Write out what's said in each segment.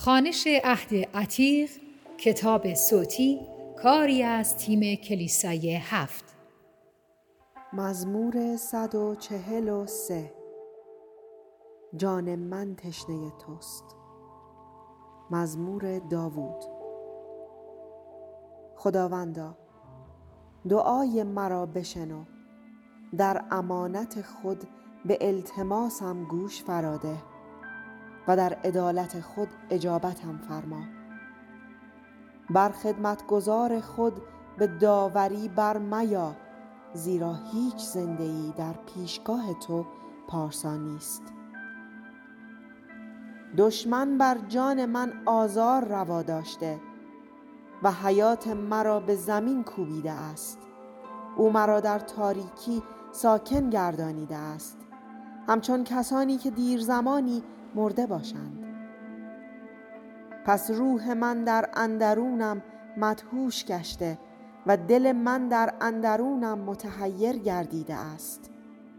خوانش عهد عتیق، کتاب صوتی، کاری از تیم کلیسای 7. مزمور 143. جان من تشنه توست. مزمور داوود. خداوندا، دعای مرا بشنو، در امانت خود به التماسم گوش فراده و در عدالت خود اجابتم فرما. بر خدمتگزار خود به داوری برمیا، زیرا هیچ زنده‌ای در پیشگاه تو پارسا نیست. دشمن بر جان من آزار روا داشته و حیات مرا به زمین کوبیده است. او مرا در تاریکی ساکن گردانیده است، همچون کسانی که دیر زمانی مرده باشند. پس روح من در اندرونم مدهوش گشته و دل من در اندرونم متحیر گردیده است.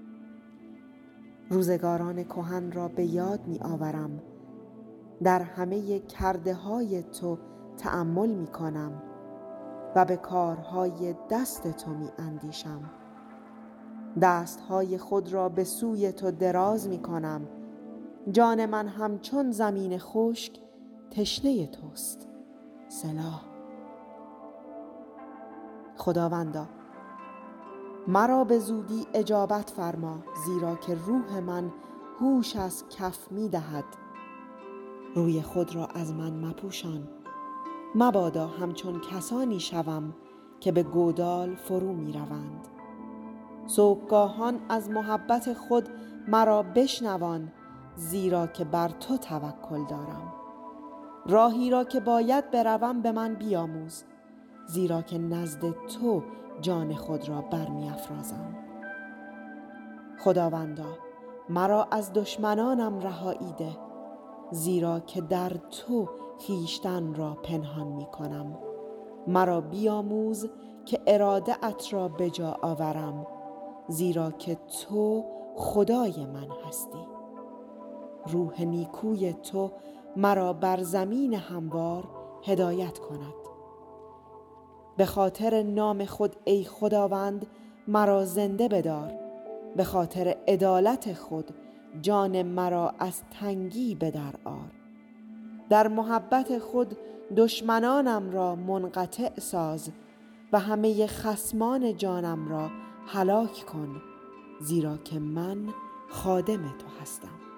روزگاران کهن را به یاد می آورم، در همه کرده های تو تأمل می کنم و به کارهای دست تو می اندیشم. دستهای خود را به سوی تو دراز می کنم. جان من همچون زمین خشک تشنه توست. سلا. خداوندا، مرا به زودی اجابت فرما، زیرا که روح من هوش از کف می دهد. روی خود را از من مپوشان، مبادا همچون کسانی شوم که به گودال فرو می روند. صبحگاهان از محبت خود مرا بشنوان، زیرا که بر تو توکل دارم. راهی را که باید بروم به من بیاموز، زیرا که نزد تو جان خود را برمی افرازم. خداوندا، مرا از دشمنانم رهایی ده، زیرا که در تو خویشتن را پنهان می کنم. مرا بیاموز که اراده ات را به جا آورم، زیرا که تو خدای من هستی. روح نیکوی تو مرا بر زمین هموار هدایت کند. به خاطر نام خود ای خداوند مرا زنده بدار، به خاطر عدالت خود جان مرا از تنگی به در آر. در محبت خود دشمنانم را منقطع ساز و همه خصمان جانم را هلاک کن، زیرا که من خادم تو هستم.